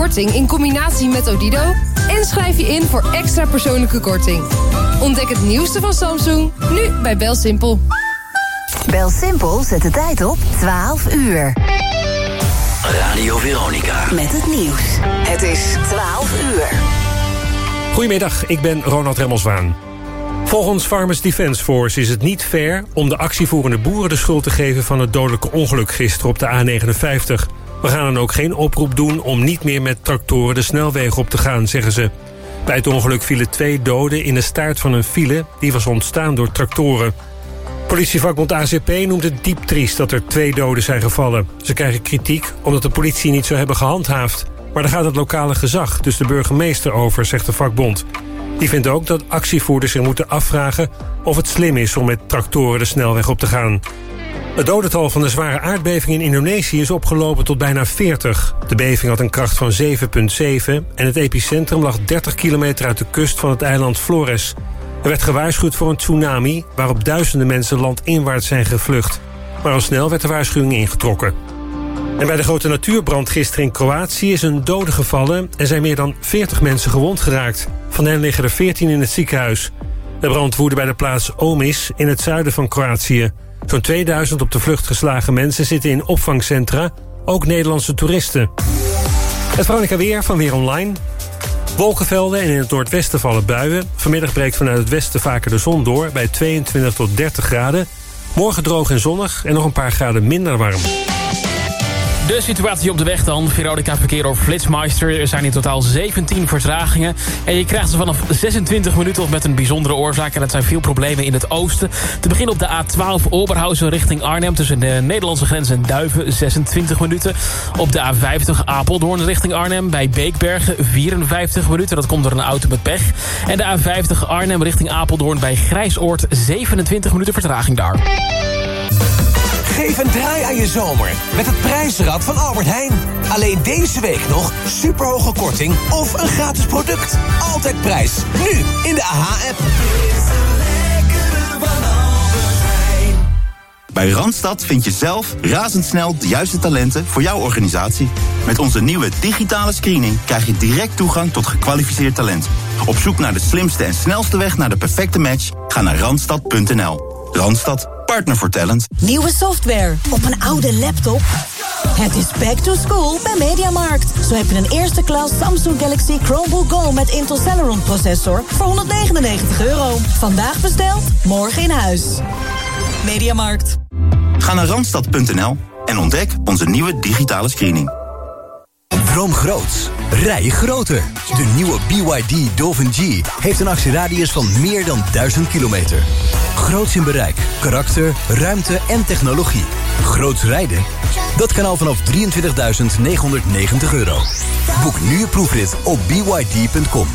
korting in combinatie met Odido en schrijf je in voor extra persoonlijke korting. Ontdek het nieuwste van Samsung, nu bij BelSimpel. BelSimpel zet de tijd op 12 uur. Radio Veronica. Met het nieuws. Het is 12 uur. Goedemiddag, ik ben Ronald Remmelswaan. Volgens Farmers Defence Force is het niet fair om de actievoerende boeren de schuld te geven van het dodelijke ongeluk gisteren op de A59. We gaan dan ook geen oproep doen om niet meer met tractoren de snelweg op te gaan, zeggen ze. Bij het ongeluk vielen 2 doden in de staart van een file die was ontstaan door tractoren. Politievakbond ACP noemt het diep triest dat er 2 doden zijn gevallen. Ze krijgen kritiek omdat de politie niet zou hebben gehandhaafd. Maar daar gaat het lokale gezag, dus de burgemeester, over, zegt de vakbond. Die vindt ook dat actievoerders zich moeten afvragen of het slim is om met tractoren de snelweg op te gaan. Het dodental van de zware aardbeving in Indonesië is opgelopen tot bijna 40. De beving had een kracht van 7,7 en het epicentrum lag 30 kilometer uit de kust van het eiland Flores. Er werd gewaarschuwd voor een tsunami waarop duizenden mensen landinwaarts zijn gevlucht. Maar al snel werd de waarschuwing ingetrokken. En bij de grote natuurbrand gisteren in Kroatië is een dode gevallen en zijn meer dan 40 mensen gewond geraakt. Van hen liggen er 14 in het ziekenhuis. De brand woedde bij de plaats Omis in het zuiden van Kroatië. Zo'n 2000 op de vlucht geslagen mensen zitten in opvangcentra, ook Nederlandse toeristen. Het Veronica weer van Weer Online. Wolkenvelden en in het noordwesten vallen buien. Vanmiddag breekt vanuit het westen vaker de zon door bij 22 tot 30 graden. Morgen droog en zonnig en nog een paar graden minder warm. De situatie op de weg dan. Veronica verkeer over Flitsmeister. Er zijn in totaal 17 vertragingen. En je krijgt ze vanaf 26 minuten of met een bijzondere oorzaak. En dat zijn veel problemen in het oosten. Te beginnen op de A12 Oberhausen richting Arnhem. Tussen de Nederlandse grens en Duiven 26 minuten. Op de A50 Apeldoorn richting Arnhem. Bij Beekbergen 54 minuten. Dat komt door een auto met pech. En de A50 Arnhem richting Apeldoorn bij Grijsoord 27 minuten vertraging daar. Geef een draai aan je zomer met het prijsrad van Albert Heijn. Alleen deze week nog superhoge korting of een gratis product. Altijd prijs. Nu in de AH-app. Bij Randstad vind je zelf razendsnel de juiste talenten voor jouw organisatie. Met onze nieuwe digitale screening krijg je direct toegang tot gekwalificeerd talent. Op zoek naar de slimste en snelste weg naar de perfecte match? Ga naar randstad.nl. Randstad, partner voor talent. Nieuwe software op een oude laptop? Het is back to school bij Mediamarkt. Zo heb je een eerste klas Samsung Galaxy Chromebook Go met Intel Celeron processor voor €199. Vandaag besteld, morgen in huis. Mediamarkt. Ga naar randstad.nl en ontdek onze nieuwe digitale screening. Droom groots. Rij groter. De nieuwe BYD Dolphin G heeft een actieradius van meer dan 1000 kilometer. Groots in bereik, karakter, ruimte en technologie. Groots rijden? Dat kan al vanaf €23.990. Boek nu je proefrit op byd.com.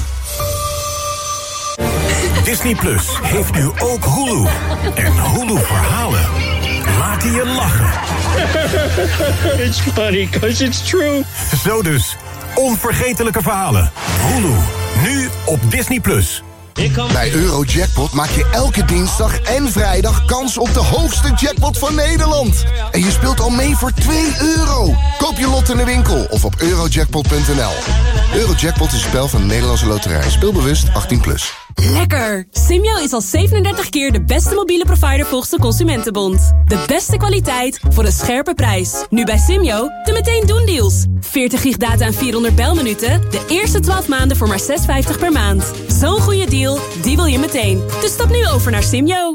Disney Plus heeft nu ook Hulu. En Hulu-verhalen laten je lachen. It's funny because it's true. Zo dus, onvergetelijke verhalen. Hulu, nu op Disney Plus. Bij Eurojackpot maak je elke dinsdag en vrijdag kans op de hoogste jackpot van Nederland. En je speelt al mee voor €2. Koop je lot in de winkel of op eurojackpot.nl. Eurojackpot is een spel van de Nederlandse Loterij. Speelbewust 18+. Lekker! Simyo is al 37 keer de beste mobiele provider volgens de Consumentenbond. De beste kwaliteit voor een scherpe prijs. Nu bij Simyo de meteen doen deals. 40 gig data en 400 belminuten. De eerste 12 maanden voor maar €6,50 per maand. Zo'n goede deal, die wil je meteen. Dus stap nu over naar Simyo.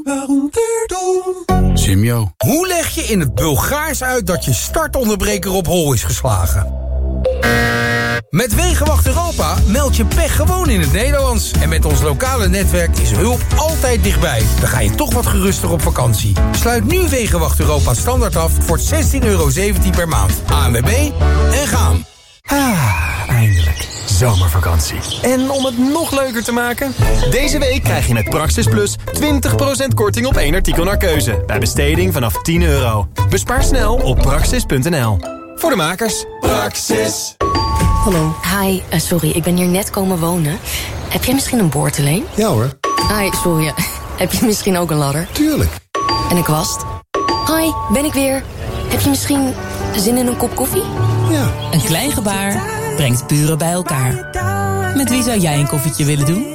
Simyo. Hoe leg je in het Bulgaars uit dat je startonderbreker op hol is geslagen? Met Wegenwacht Europa meld je pech gewoon in het Nederlands. En met ons lokale netwerk is hulp altijd dichtbij. Dan ga je toch wat geruster op vakantie. Sluit nu Wegenwacht Europa standaard af voor €16,17 per maand. ANWB en gaan. Eindelijk. Zomervakantie. En om het nog leuker te maken? Deze week krijg je met Praxis Plus 20% korting op 1 artikel naar keuze. Bij besteding vanaf €10. Bespaar snel op praxis.nl. Voor de makers. Praxis. Hallo. Hi, sorry, ik ben hier net komen wonen. Heb jij misschien een boordeleen? Ja hoor. Hi, sorry. Heb je misschien ook een ladder? Tuurlijk. En een kwast? Hi, ben ik weer. Heb je misschien zin in een kop koffie? Ja. Een klein gebaar brengt buren bij elkaar. Met wie zou jij een koffietje willen doen?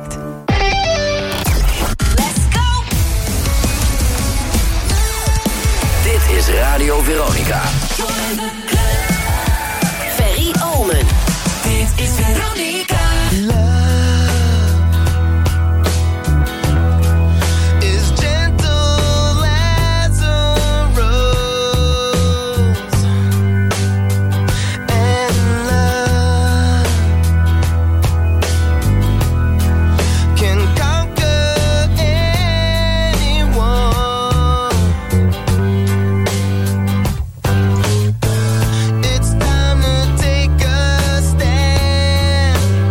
Dit is Radio Veronica. Ferry Omen. Dit is Veronica. It's time to take a stand.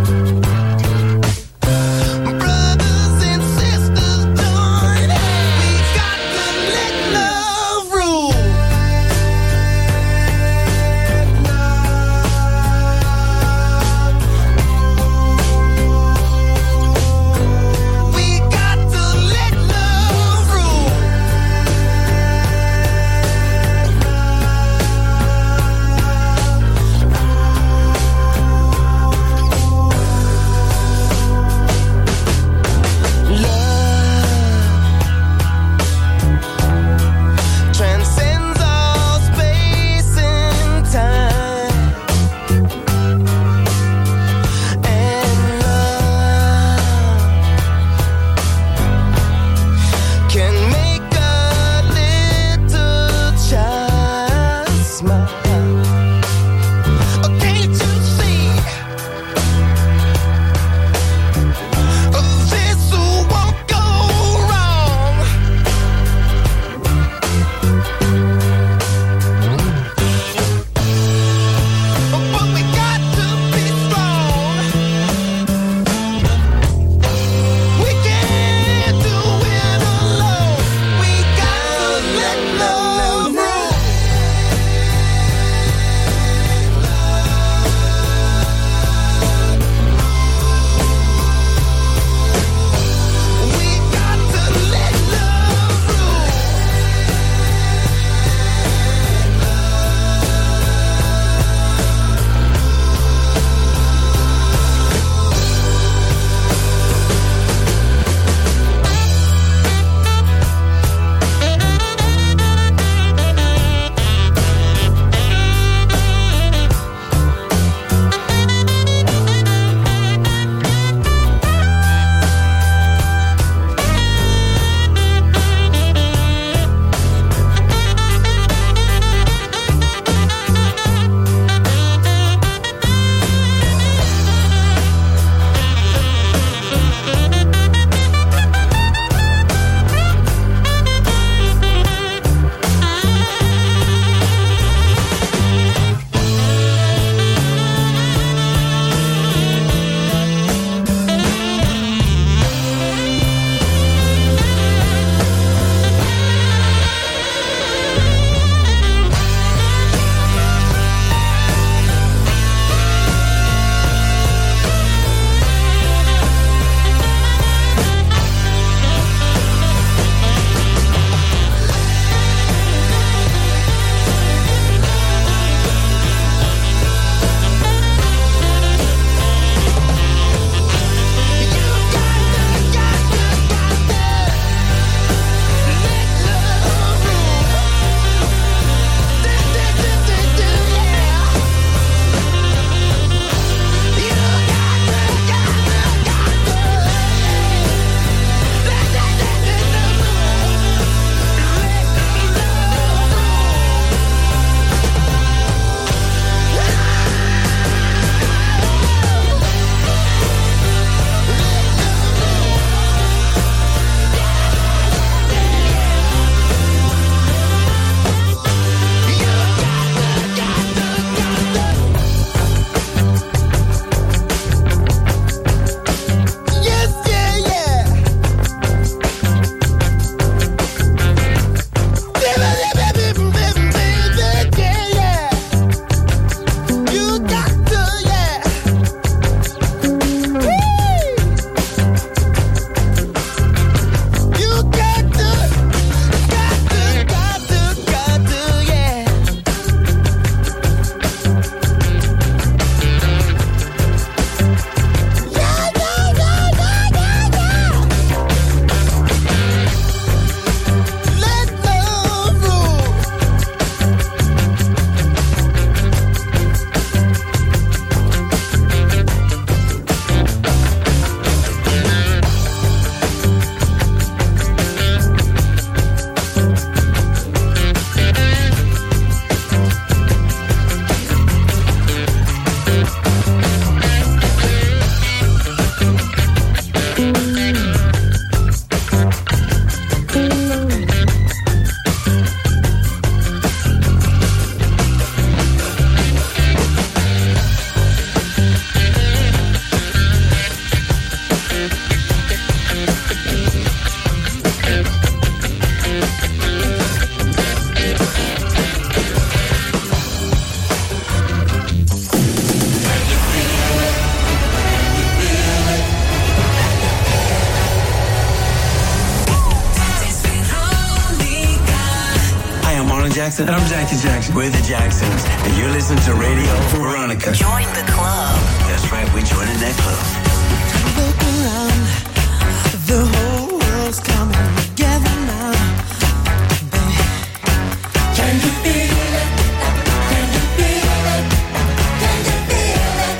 Jackson. And I'm Jackie Jackson. We're the Jacksons. And you're listening to Radio Veronica. Join the club. That's right, we're joining that club. Look around, the whole world's coming together now. Baby, can you feel it? Can you feel it? Can you feel it?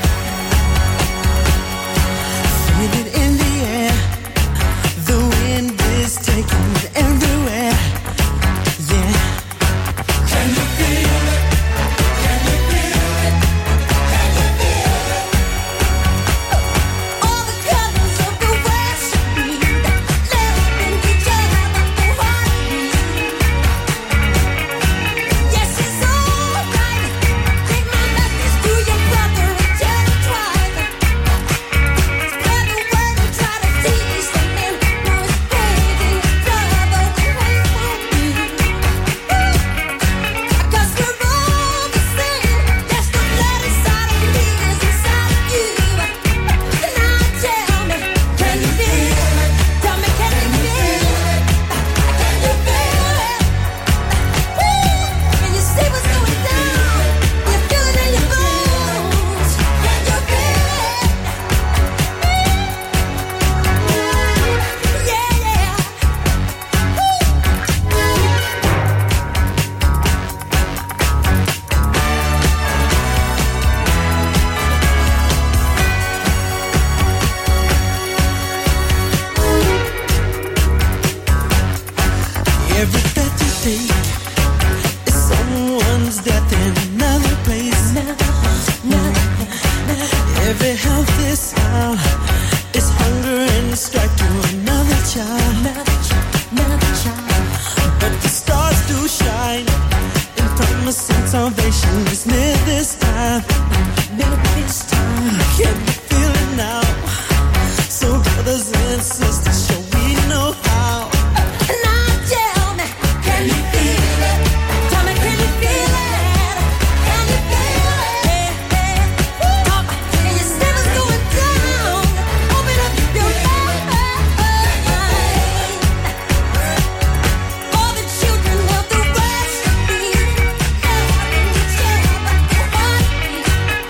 Feel it in the air. The wind is taking it everywhere. Yeah. Can you feel it? Can you feel it? Can you feel it? All the colors of the world should be love in each other, the heartbeat. Yes, it's alright. Take my message to your brother and tell him twice. Spread the word and try to teach them. No, it's crazy, brother, the way it won't be. 'Cause we're all the same. Yes, the blood inside of me is inside of you. And now tell me, can you feel it? Tell me, can you feel it? Can you feel it? Can you see what's going down? You feel it in your bones. Can you feel it? Yeah, yeah. Every breath you take is someone's death in another place. Every healthy smile is hunger and strife to another child. But the stars do shine in promise and salvation is near this time. Can you feel it now? So brothers and sisters, shall we know how? Now tell me, can you feel it? Tell me, can you feel it? Can you feel it? Can you see what's going down? Open up your mind. All the children of the world should be loving each other, the heartbeat.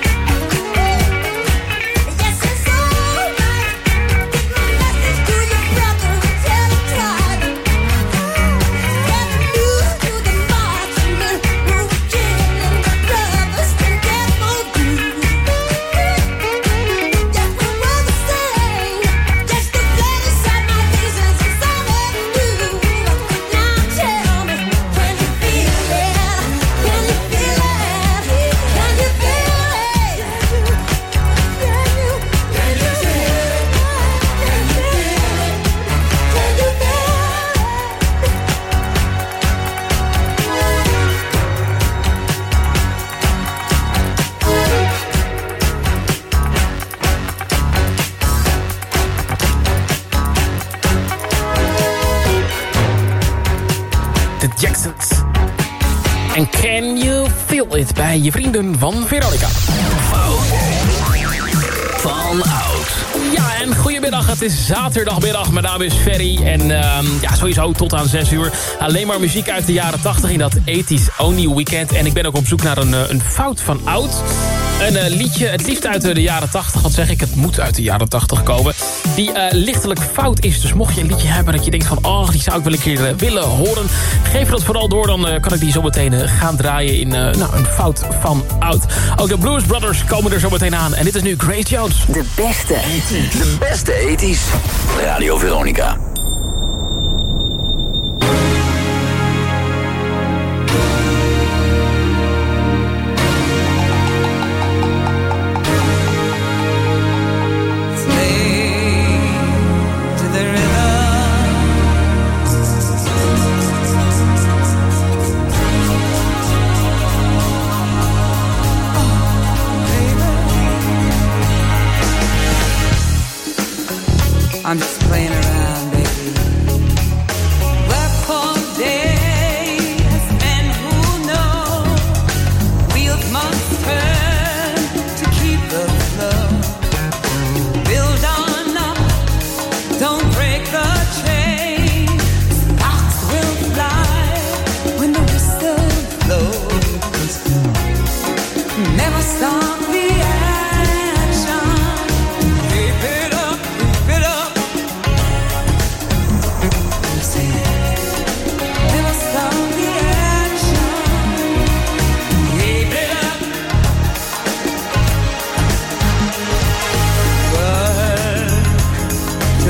Yes, it's alright. Get my message to your brother and tell him twice. Spread the news to the marching men who were killing the brothers and death won't do. Yes, we're all the same. Yes, the blood inside my veins is inside of you. Now tell me, can you feel it? Can you feel it? Can you feel it? Can you feel it? Can you feel De Jacksons. En Can You Feel It bij je vrienden van Veronica. Van oud. Ja, en goedemiddag. Het is zaterdagmiddag. Mijn naam is Ferry. En ja, sowieso tot aan 6 uur. Alleen maar muziek uit de jaren 80 in dat 80s Only Weekend. En ik ben ook op zoek naar een fout van oud. Een liedje, het liefst uit de jaren 80. Wat zeg ik, het moet uit de jaren 80 komen. Die lichtelijk fout is. Dus mocht je een liedje hebben dat je denkt van... oh, die zou ik wel een keer willen horen. Geef dat vooral door, dan kan ik die zo meteen gaan draaien in een fout van oud. Ook de Blues Brothers komen er zo meteen aan. En dit is nu Grace Jones. De beste 80's. De beste 80's. Radio Veronica. I'm just playing around, baby. Work for days, and who knows? Wheels must turn to keep the flow. Build on up, don't break the chain. Sparks will fly when the whistle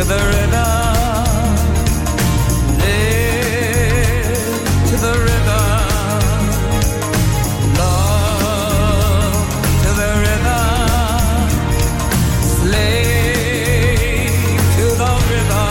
to the river, live to the river, love to the river, slave to the river.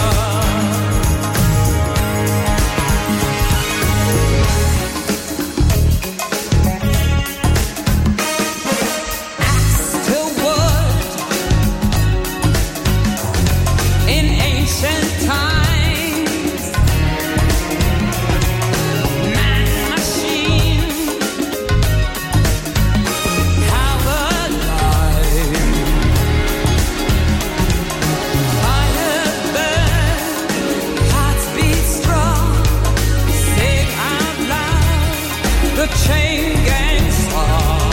The chain gang song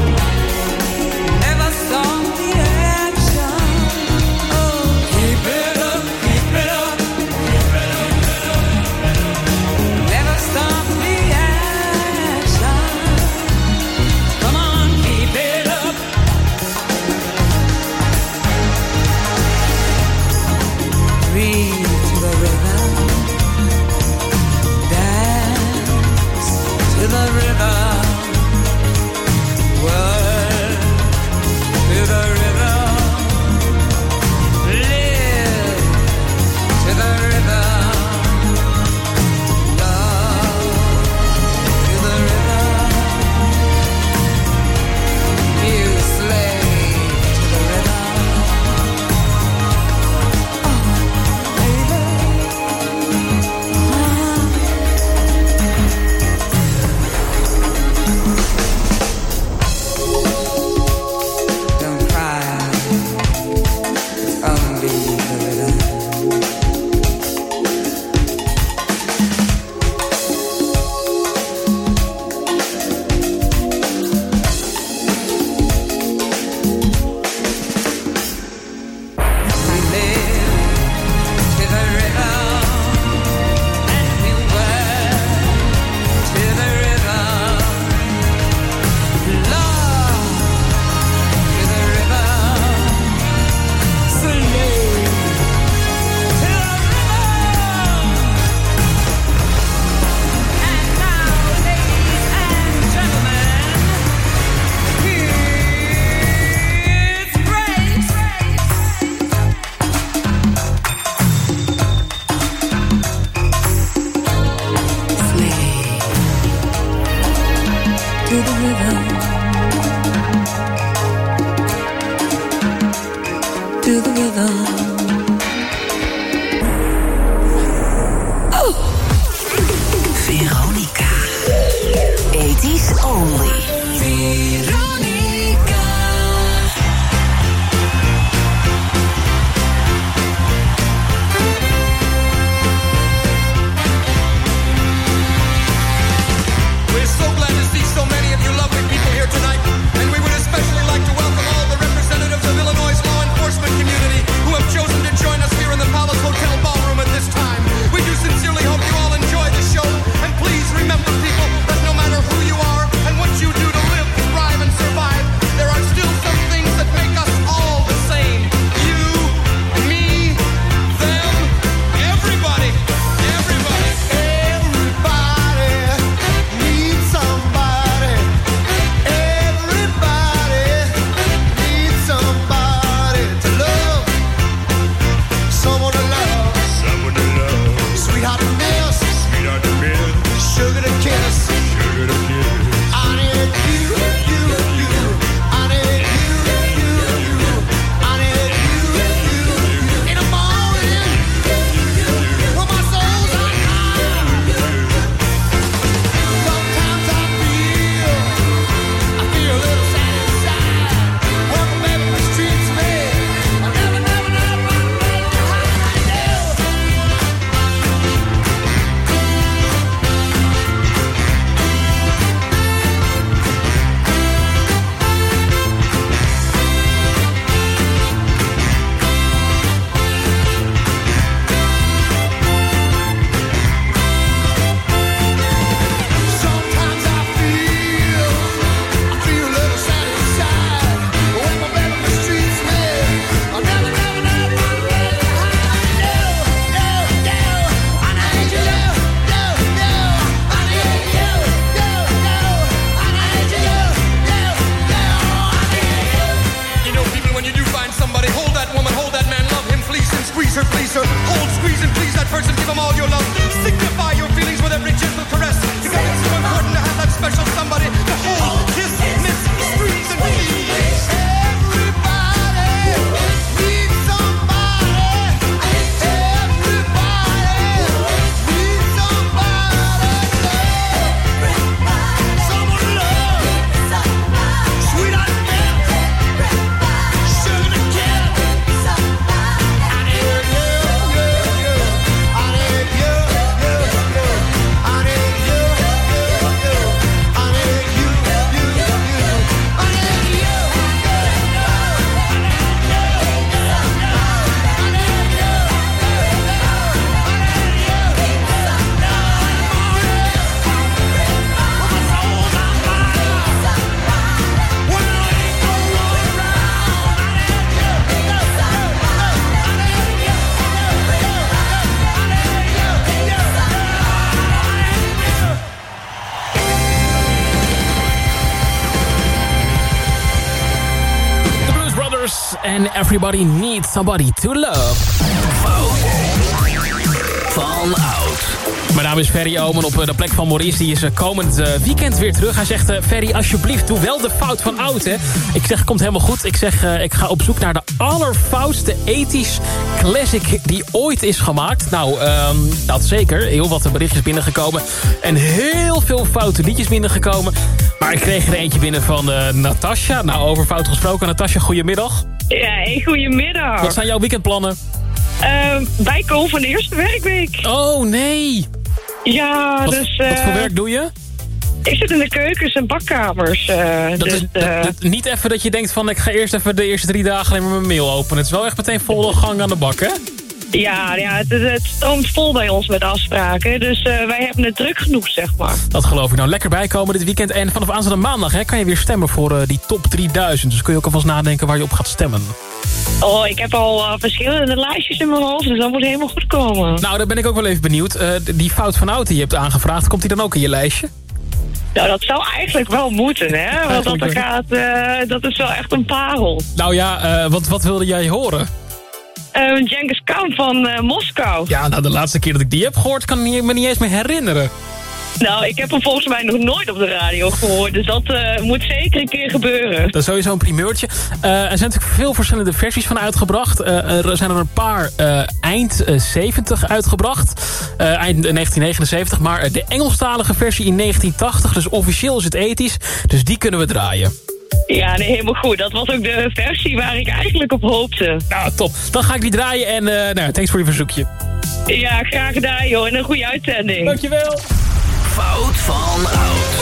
never stop the action. Oh, keep it up, keep it up, keep it up, keep it up, keep it up. Never stop the action. Come on, keep it up. Breathe to the rhythm. To the river, work to the river, live to the river, love to the river, you slave to the river. Oh, baby. Don't cry, it's only the river. We live to the river, and we work to the river. Love to the river, slave to the river. And now, ladies and gentlemen, it's Grace. Slave to the river. To the river. Oh. Veronica. 80s only. Veronica. We're so glad to see so many of you lovely people here tonight, and we would especially like to welcome all the representatives of Illinois' law enforcement community who have chosen to join us here in the Palace Hotel ballroom at this time. We do sincerely hope you all enjoy the show, and please remember, people, that no matter who you are and what you do to live, thrive, and when you do find somebody, hold that woman, hold that man, love him, fleece him, squeeze her, hold, squeeze and please that person, give him all your love, signify your feelings with every gentle caress, because it's so important to have that special somebody to hold, kiss, miss, squeeze and please. And everybody needs somebody to love. Van Oud. Mijn naam is Ferry Omen op de plek van Maurice. Die is komend weekend weer terug. Hij zegt, Ferry, alsjeblieft, doe wel de fout van Oud, hè. Ik zeg, komt helemaal goed. Ik zeg, ik ga op zoek naar de allerfoutste 80s classic die ooit is gemaakt. Nou, dat zeker. Heel wat berichtjes binnengekomen. En heel veel foute liedjes binnengekomen. Maar ik kreeg er eentje binnen van Natasja. Nou, over fout gesproken. Natasja, goedemiddag. Ja, hey, goedemiddag. Wat zijn jouw weekendplannen? Bijkomen van de eerste werkweek. Oh, nee. Ja, wat voor werk doe je? Ik zit in de keukens en bakkamers. Niet even dat je denkt van, ik ga eerst even de eerste 3 dagen alleen maar mijn mail openen. Het is wel echt meteen volle gang aan de bak, hè? Ja, het stroomt vol bij ons met afspraken. Dus wij hebben het druk genoeg, zeg maar. Dat geloof ik. Nou, lekker bijkomen dit weekend. En vanaf aanstaande maandag kan je weer stemmen voor die top 3000. Dus kun je ook alvast nadenken waar je op gaat stemmen. Oh, ik heb al verschillende lijstjes in mijn hoofd. Dus dat moet helemaal goed komen. Nou, daar ben ik ook wel even benieuwd. Die fout van Oud die je hebt aangevraagd, komt die dan ook in je lijstje? Nou, dat zou eigenlijk wel moeten, hè? Want dat is wel echt een parel. Nou ja, wat wilde jij horen? Genghis Khan van Moskou. Ja, nou, de laatste keer dat ik die heb gehoord, kan ik me niet eens meer herinneren. Nou, ik heb hem volgens mij nog nooit op de radio gehoord. Dus dat moet zeker een keer gebeuren. Dat is sowieso een primeurtje. Er zijn natuurlijk veel verschillende versies van uitgebracht. Er zijn er een paar eind 70 uitgebracht. Eind 1979. Maar de Engelstalige versie in 1980. Dus officieel is het ethisch. Dus die kunnen we draaien. Ja, nee, helemaal goed. Dat was ook de versie waar ik eigenlijk op hoopte. Nou, top. Dan ga ik die draaien en thanks voor je verzoekje. Ja, graag gedaan, joh. En een goede uitzending. Dankjewel. Fout van Oud.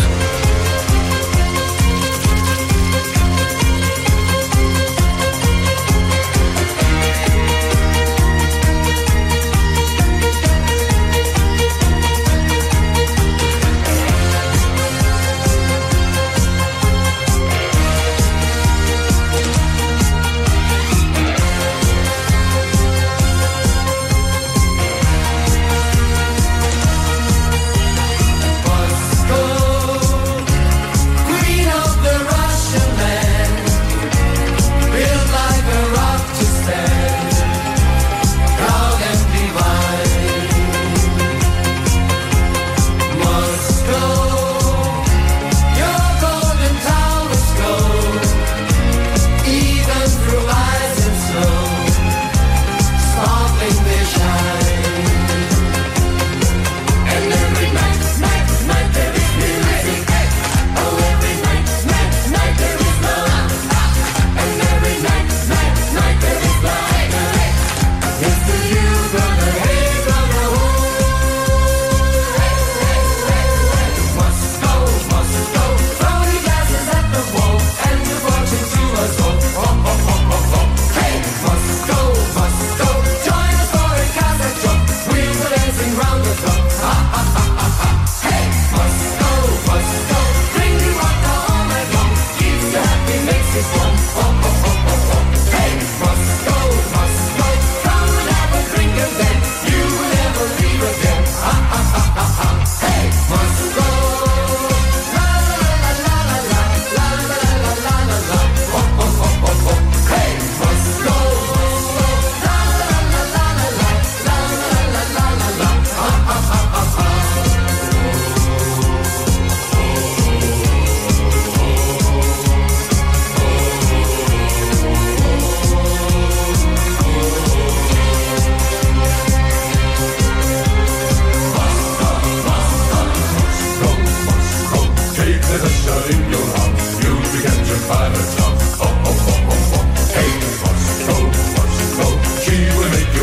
Go!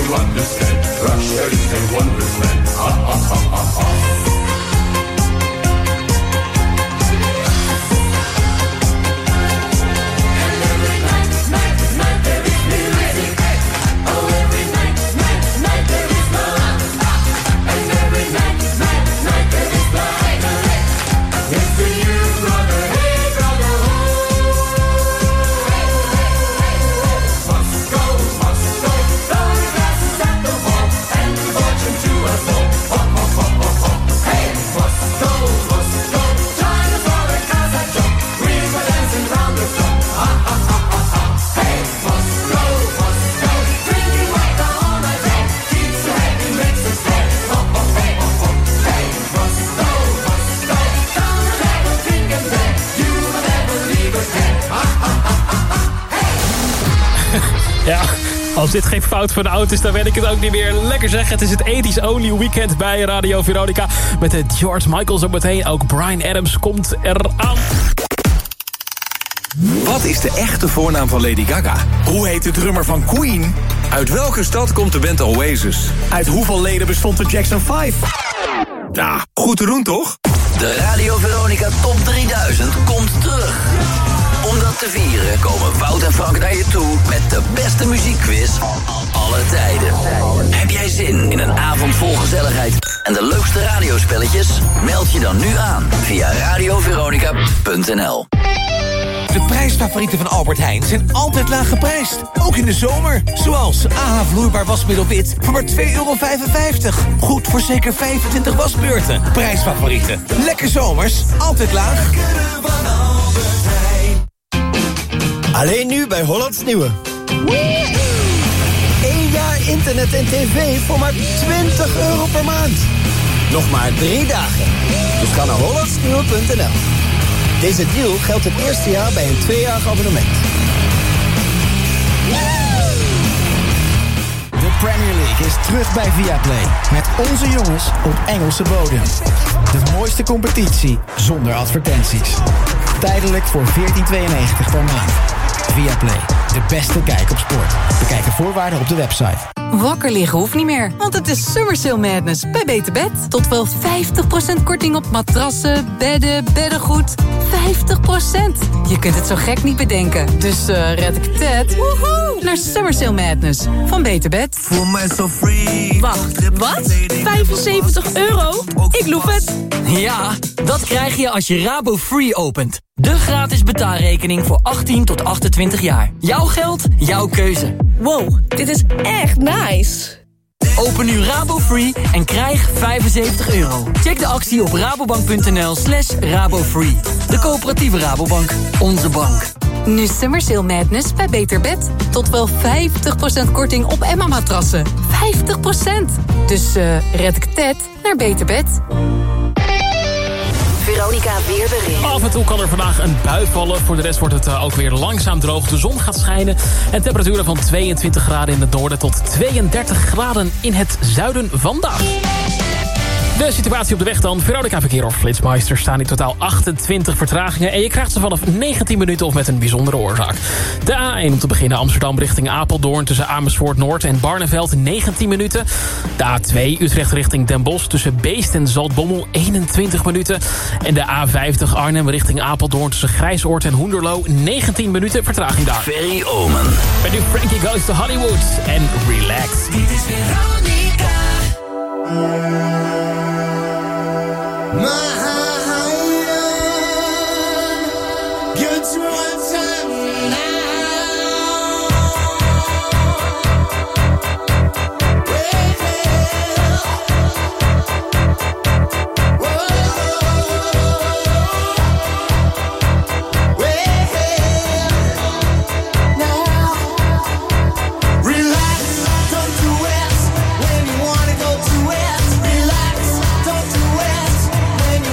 understand. Russia is a wondrous land. Ha ha ha ha ha. Ja, als dit geen fout van de oud is, dan weet ik het ook niet meer. Lekker zeg, het is het 80's Only Weekend bij Radio Veronica. Met de George Michael zo meteen. Ook Bryan Adams komt eraan. Wat is de echte voornaam van Lady Gaga? Hoe heet de drummer van Queen? Uit welke stad komt de band Oasis? Uit hoeveel leden bestond de Jackson 5? Ja, goed te doen toch? De Radio Veronica Top 3000 komt terug. Om dat te vieren komen Wout en Frank naar je toe met de beste muziekquiz van alle tijden. Heb jij zin in een avond vol gezelligheid en de leukste radiospelletjes? Meld je dan nu aan via radioveronica.nl. De prijsfavorieten van Albert Heijn zijn altijd laag geprijsd. Ook in de zomer. Zoals AHA vloeibaar wasmiddel wit voor maar €2,55. Goed voor zeker 25 wasbeurten. Prijsfavorieten. Lekker zomers. Altijd laag. Alleen nu bij Hollands Nieuwe. 1 jaar internet en tv voor maar €20 per maand. Nog maar 3 dagen. Dus ga naar hollandsnieuwe.nl. Deze deal geldt het eerste jaar bij een 2-jarig abonnement. De Premier League is terug bij Viaplay. Met onze jongens op Engelse bodem. De mooiste competitie zonder advertenties. Tijdelijk voor €14,92 per maand. Viaplay, de beste kijk op sport. Bekijk de voorwaarden op de website. Wakker liggen hoeft niet meer, want het is Summer Sale Madness bij Beter Bed. Tot wel 50% korting op matrassen, bedden, beddengoed. 50%! Je kunt het zo gek niet bedenken. Dus red ik het naar Summer Sale Madness van Beter Bed. Voel mij zo free. Wacht, wat? €75? Ik loef het. Ja, dat krijg je als je Rabo Free opent. De gratis betaalrekening voor 18 tot 28 jaar. Jouw geld, jouw keuze. Wow, dit is echt nice. Open nu Rabo Free en krijg €75. Check de actie op rabobank.nl/rabofree. De coöperatieve Rabobank. Onze bank. Nu Summer Sale Madness bij Beter Bed. Tot wel 50% korting op Emma-matrassen. 50%! Dus red ik het naar Beter Bed. Veronica weerbericht. Af en toe kan er vandaag een bui vallen. Voor de rest wordt het ook weer langzaam droog. De zon gaat schijnen. En temperaturen van 22 graden in het noorden tot 32 graden in het zuiden vandaag. De situatie op de weg dan. Veronica Verkeer of Flitsmeister staan in totaal 28 vertragingen. En je krijgt ze vanaf 19 minuten of met een bijzondere oorzaak. De A1 om te beginnen Amsterdam richting Apeldoorn tussen Amersfoort Noord en Barneveld 19 minuten. De A2 Utrecht richting Den Bosch tussen Beest en Zaltbommel 21 minuten. En de A50 Arnhem richting Apeldoorn tussen Grijsoord en Hoenderloo 19 minuten vertraging daar. Ferry Omen. En nu Frankie Goes to Hollywood en Relax. Dit is Veronica. When you wanna go to it, relax, don't do it. When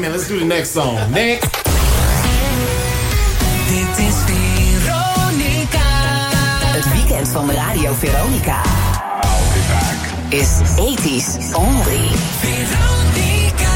man. Let's do the next song. Next. Dit is Veronica. Het weekend van Radio Veronica. Is 80s only. Veronica.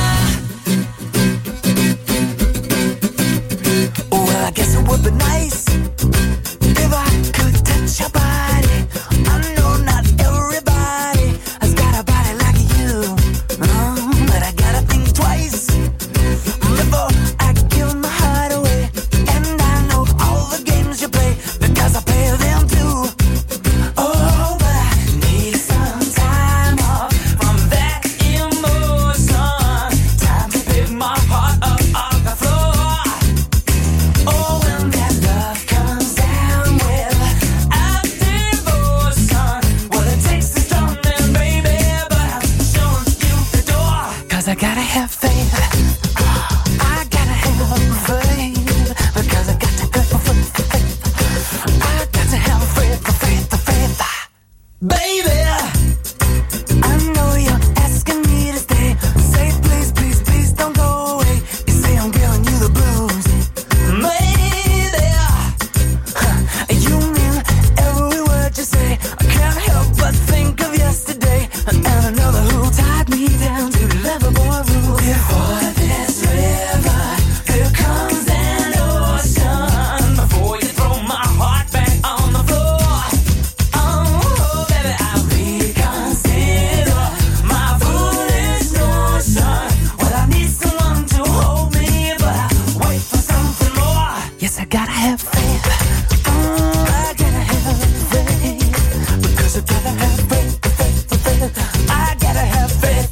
Well, I guess it would be nice if I could touch your body. I know not everybody has got a body like you, but I gotta think twice before I give my heart away. And I know all the games you play because I play them too. Oh, but I need some time off from that emotion. Time to pick my heart up off the floor. Oh, when that love comes down without devotion, well, it takes a strong man, baby, but I'm showing you the door. 'Cause I gotta have faith. I gotta have faith. Because I got to have faith. I got to have faith. Baby, I know you're asking me to stay. Say please, please, please don't go away. You say I'm giving you the blues. Maybe you mean every word you say. I can't help but think of yesterday and another who tied me down to Loverboy rules. Before this river, here comes an ocean. Before you throw my heart back on the floor. Oh, baby, I'll reconsider my foolish notion. Well, I need someone to hold me, but I wait for something more. Yes, I gotta have faith. I gotta have faith. Because I gotta have faith. I gotta have faith.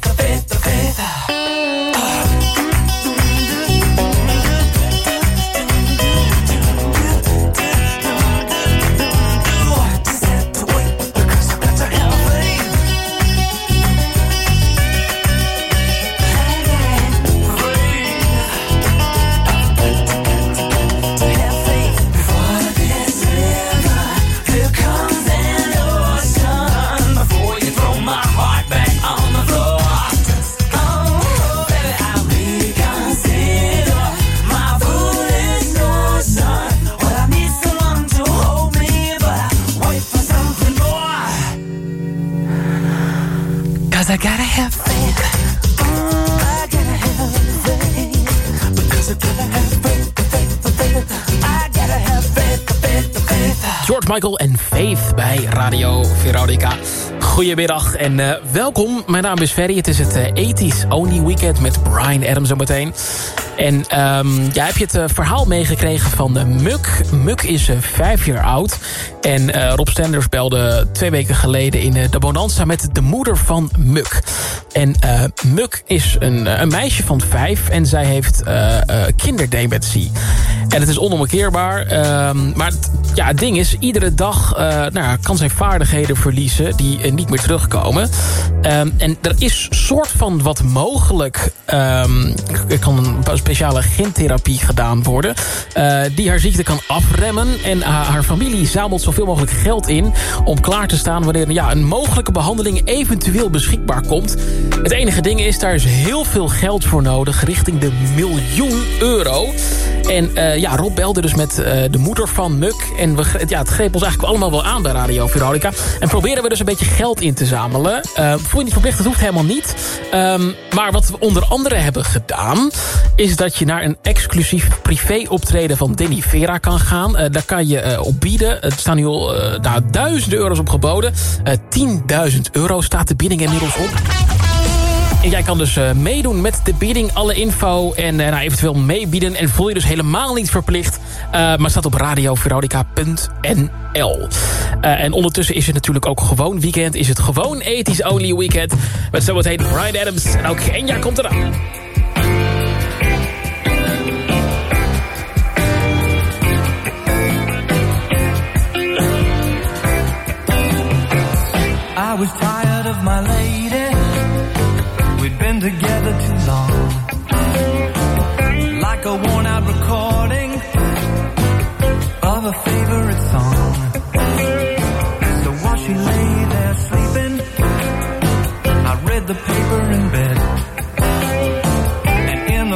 Just have to wait because I got to have faith. To have faith. Before this river, here comes an ocean. Before you throw my heart back on the floor. Oh, baby, I'll reconsider my foolish notion. Well, I need someone to hold me, but I wait for something more. 'Cause I gotta have faith. I gotta have faith. Because I gotta have faith. I gotta have faith. George Michael en Faith bij Radio Veronica. Goedemiddag en welkom. Mijn naam is Ferry. Het is het 80s Only Weekend met Bryan Adams zometeen. En heb je het verhaal meegekregen van Muk? Muk is 5 jaar oud. En Rob Stenders belde 2 weken geleden in de Bonanza met de moeder van Muk. En Muk is een meisje van 5 en zij heeft kinderdementie. En het is onomkeerbaar. Maar het ding is, iedere dag kan zij vaardigheden verliezen die niet meer terugkomen. En er is soort van wat mogelijk. Er kan een speciale gentherapie gedaan worden. Die haar ziekte kan afremmen. En haar familie zamelt zoveel mogelijk geld in om klaar te staan wanneer een mogelijke behandeling eventueel beschikbaar komt. Het enige ding is, daar is heel veel geld voor nodig, richting de €1 miljoen. En Rob belde dus met de moeder van Muk. En het greep ons eigenlijk allemaal wel aan bij Radio Veronica. En proberen we dus een beetje geld in te zamelen. Voel je niet verplicht, dat hoeft helemaal niet. Maar wat we onder andere hebben gedaan, is dat je naar een exclusief privé-optreden van Danny Vera kan gaan. Daar kan je op bieden. Er staan nu al duizenden euro's op geboden. €10.000 staat de bieding inmiddels op. En jij kan dus meedoen met de bieding, alle info en eventueel meebieden. En voel je dus helemaal niet verplicht. Maar staat op radioveronica.nl. En ondertussen is het natuurlijk ook gewoon weekend. Is het gewoon 80s Only Weekend. Met zometeen Bryan Adams. En ook Enya komt eraan. I was tired of my lady. We'd been together too long. Like a worn out recording of a favorite song. So while she lay there sleeping, I read the paper in bed. And in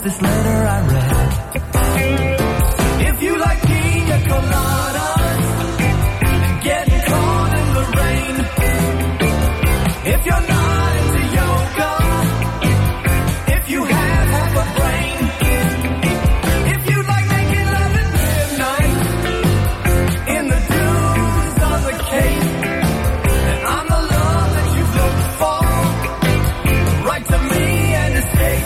this letter I read. If you like pina coladas and getting caught in the rain, if you're not into yoga, if you have half a brain, if you like making love at midnight in the dunes on the Cape, then I'm the love that you've looked for. Write to me and escape.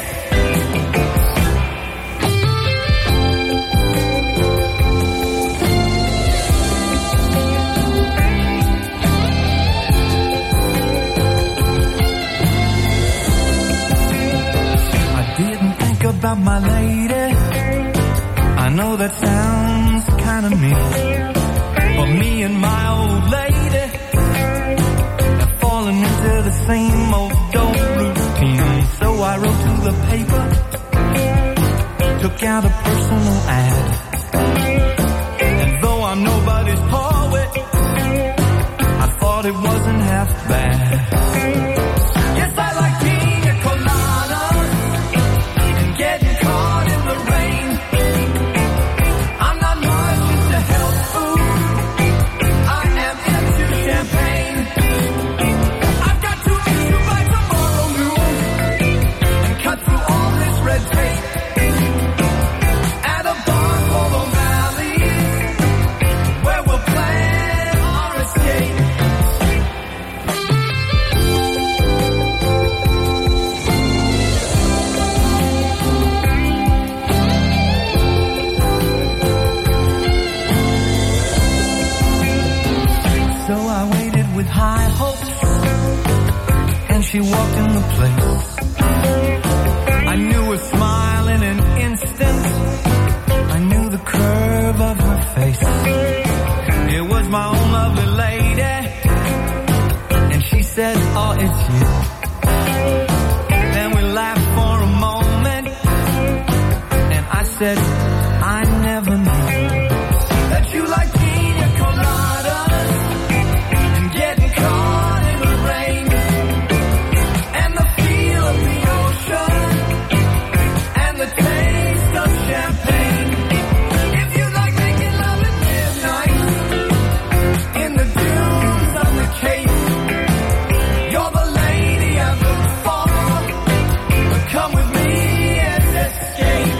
About my lady, I know that sounds kinda mean, but me and my old lady have fallen into the same old routine. So I wrote to the paper, took out a personal ad, and though I'm nobody's poet, I thought it wasn't half bad. Yes, I like pina coladas and getting caught in the rain. I'm not much into health food, I am into champagne. I've got to meet you by tomorrow noon and cut through all this red tape at a bar called O'Malley's, where we'll plan our escape. So I waited with high hopes, and she walked in the place. I knew her smile in an instant, I knew the curve of her face. It was my own lovely lady, and she said, oh, it's you. Then we laughed for a moment, and I said, I never knew that you like pina coladas and getting caught in the rain and the feel of the ocean and the taste of champagne. If you like making love at midnight in the dunes on the Cape, you're the lady I've looked for. Come with me and escape.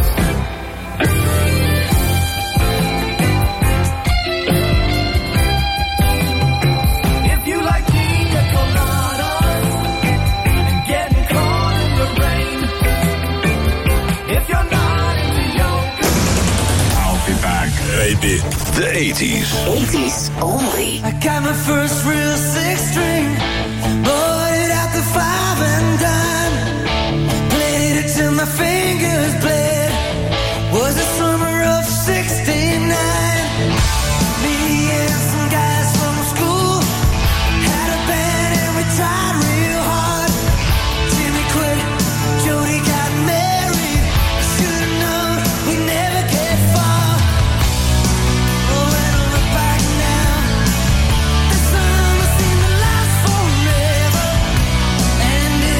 If you like pina coladas and getting caught in the rain, if you're not into yoga, I'll be back. Baby. The 80s. 80s only. I got my first real six string, bought it at the 5 and dime, played it till my fingers bled. Was the summer of '69. Me and some guys from school had a band and we tried real hard. Jimmy quit, Jody got married. Should've known we'd never get far. Oh, when I look back now, the summer seemed to last forever. And it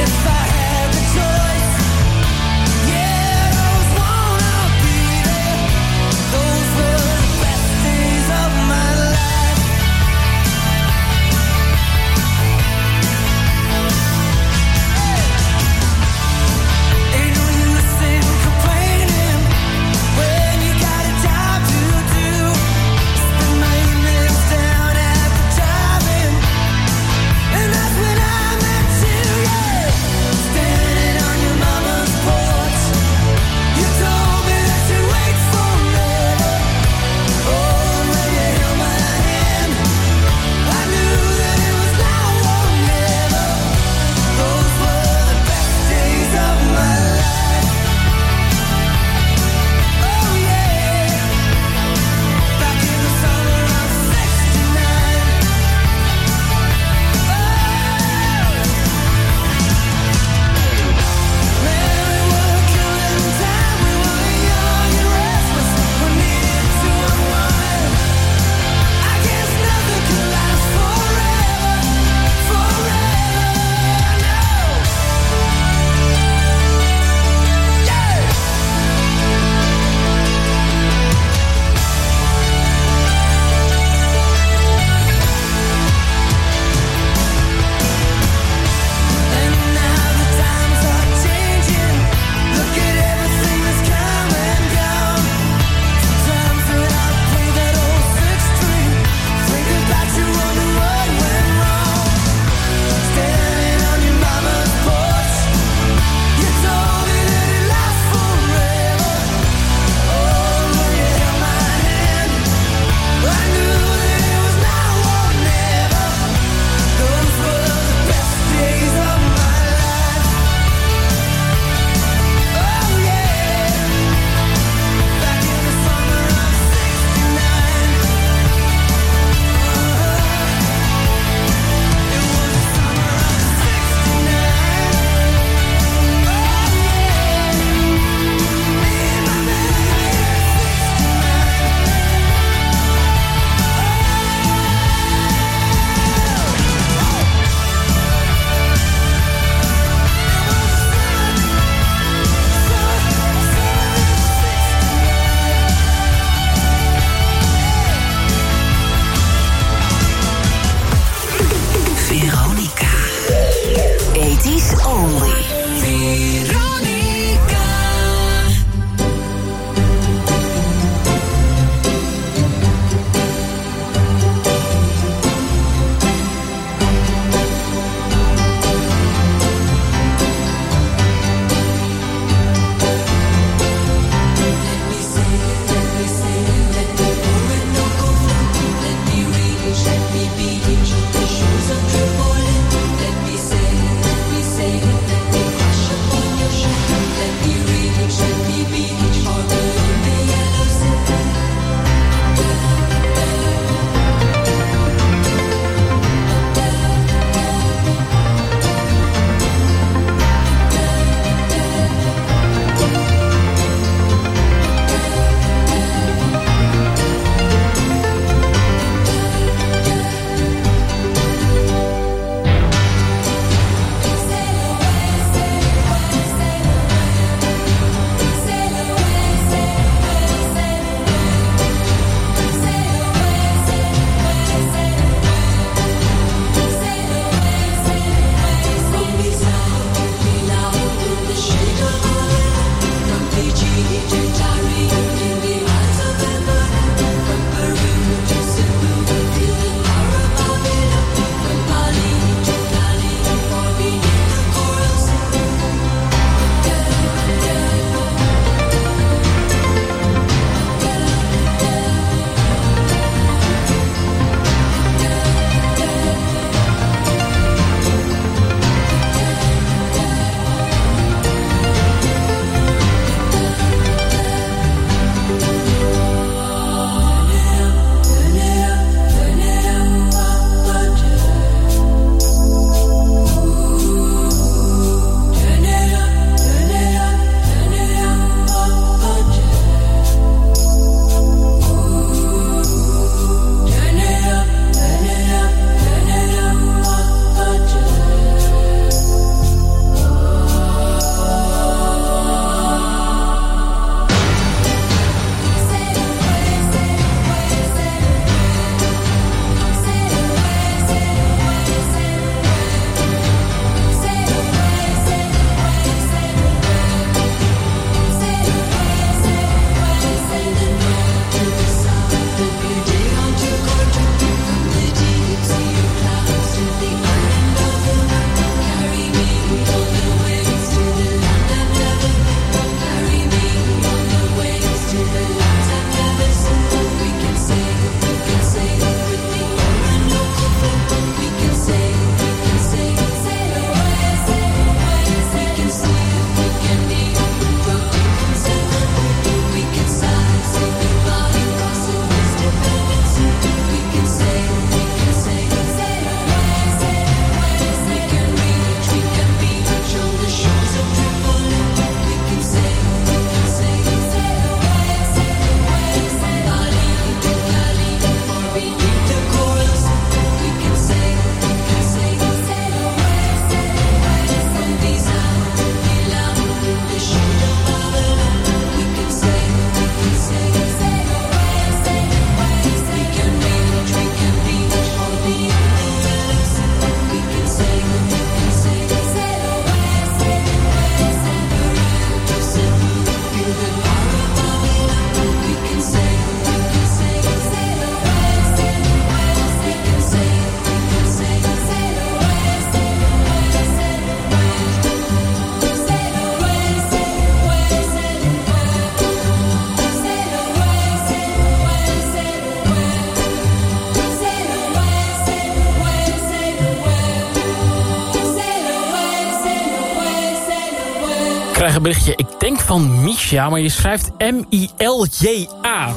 krijg een berichtje, ik denk van Misha, maar je schrijft M-I-L-J-A.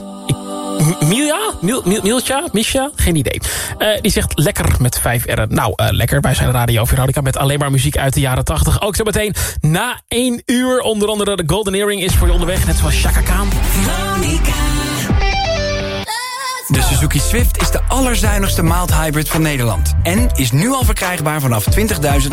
Milja? Misha? Geen idee. Die zegt lekker met 5 R'en. Nou, lekker. Wij zijn Radio Veronica met alleen maar muziek uit de jaren 80. Ook zo meteen na 1 uur. Onder andere de Golden Earring is voor je onderweg. Net zoals Chaka Khan. De Suzuki Swift is de allerzuinigste mild hybrid van Nederland. En is nu al verkrijgbaar vanaf €20.999.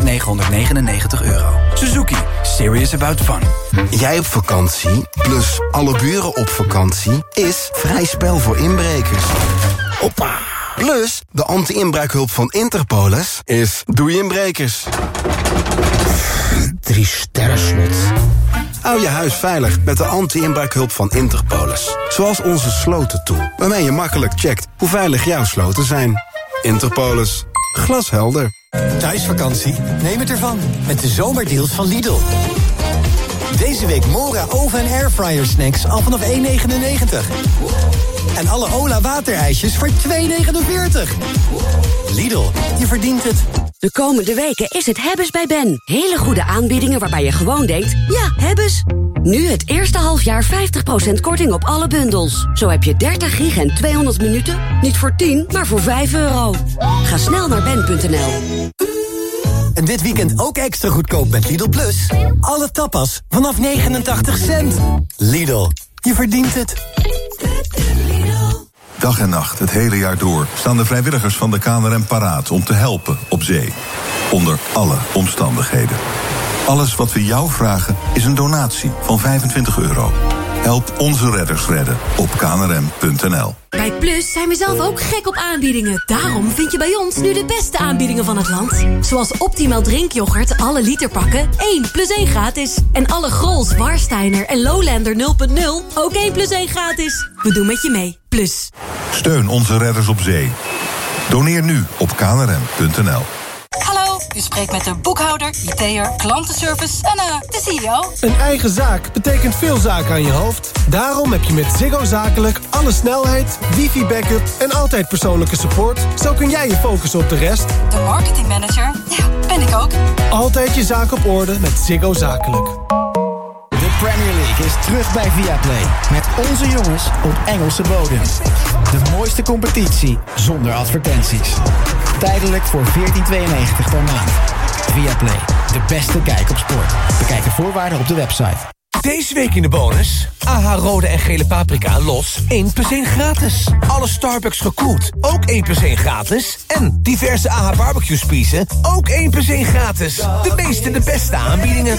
Suzuki. Serious about fun. Jij op vakantie, plus alle buren op vakantie, is vrij spel voor inbrekers. Hoppa! Plus, de anti-inbraakhulp van Interpolis is doei inbrekers. 3 sterrenslot. Hou je huis veilig met de anti-inbraakhulp van Interpolis. Zoals onze slotentool, waarmee je makkelijk checkt hoe veilig jouw sloten zijn. Interpolis. Glashelder. Thuisvakantie? Neem het ervan. Met de zomerdeals van Lidl. Deze week Mora oven- en airfryer snacks al vanaf €1,99. En alle Ola waterijsjes voor €2,49. Lidl, je verdient het. De komende weken is het Hebbes bij Ben. Hele goede aanbiedingen waarbij je gewoon denkt, ja, Hebbes. Nu het eerste halfjaar 50% korting op alle bundels. Zo heb je 30 gig en 200 minuten, niet voor 10, maar voor €5. Ga snel naar ben.nl. En dit weekend ook extra goedkoop met Lidl Plus. Alle tapas vanaf 89 cent. Lidl, je verdient het. Dag en nacht, het hele jaar door, staan de vrijwilligers van de KNRM paraat om te helpen op zee. Onder alle omstandigheden. Alles wat we jou vragen is een donatie van €25. Help onze redders redden op knrm.nl. Bij Plus zijn we zelf ook gek op aanbiedingen. Daarom vind je bij ons nu de beste aanbiedingen van het land. Zoals Optimal drinkyoghurt, alle literpakken, 1 + 1 gratis. En alle Grols, Warsteiner en Lowlander 0.0, ook 1 + 1 gratis. We doen met je mee. Plus. Steun onze redders op zee. Doneer nu op knrm.nl. Hallo, u spreekt met de boekhouder, IT'er, klantenservice en de CEO. Een eigen zaak betekent veel zaken aan je hoofd. Daarom heb je met Ziggo Zakelijk alle snelheid, wifi-backup en altijd persoonlijke support. Zo kun jij je focussen op de rest. De marketingmanager, ja, ben ik ook. Altijd je zaak op orde met Ziggo Zakelijk. De Premier League is terug bij Viaplay. Met onze jongens op Engelse bodem. De mooiste competitie zonder advertenties. Tijdelijk voor €14,92 per maand. Viaplay, de beste kijk op sport. Bekijk de voorwaarden op de website. Deze week in de bonus. AH rode en gele paprika los. 1 + 1 gratis. Alle Starbucks gekoeld. Ook 1 + 1 gratis. En diverse AH barbecue spiezen. Ook 1 + 1 gratis. De meeste, de beste aanbiedingen.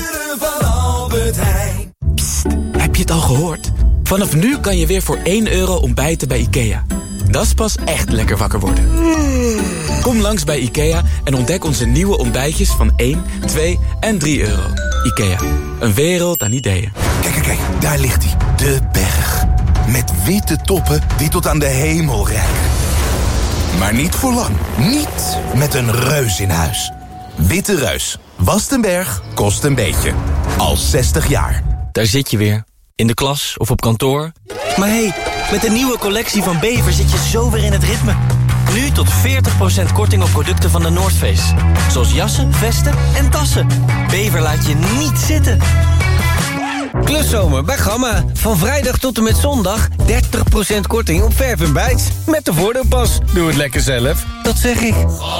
Psst, heb je het al gehoord? Vanaf nu kan je weer voor €1 ontbijten bij IKEA. Dat is pas echt lekker wakker worden. Kom langs bij IKEA en ontdek onze nieuwe ontbijtjes van 1, 2 en €3. IKEA, een wereld aan ideeën. Kijk, daar ligt hij. De berg. Met witte toppen die tot aan de hemel reiken. Maar niet voor lang. Niet met een reus in huis. Witte Reus. Wast een berg, kost een beetje. Al 60 jaar. Daar zit je weer. In de klas of op kantoor. Maar hé, met de nieuwe collectie van Bever zit je zo weer in het ritme. Nu tot 40% korting op producten van de North Face. Zoals jassen, vesten en tassen. Bever laat je niet zitten. Kluszomer bij Gamma. Van vrijdag tot en met zondag 30% korting op verf en bijts. Met de voordeelpas. Doe het lekker zelf. Dat zeg ik.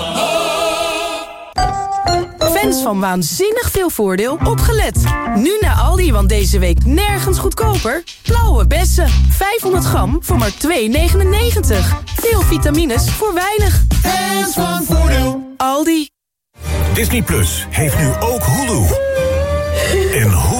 Fans van waanzinnig veel voordeel, opgelet. Nu naar Aldi, want deze week nergens goedkoper. Blauwe bessen, 500 gram voor maar €2,99. Veel vitamines voor weinig. Fans van voordeel. Aldi. Disney Plus heeft nu ook Hulu. En Hulu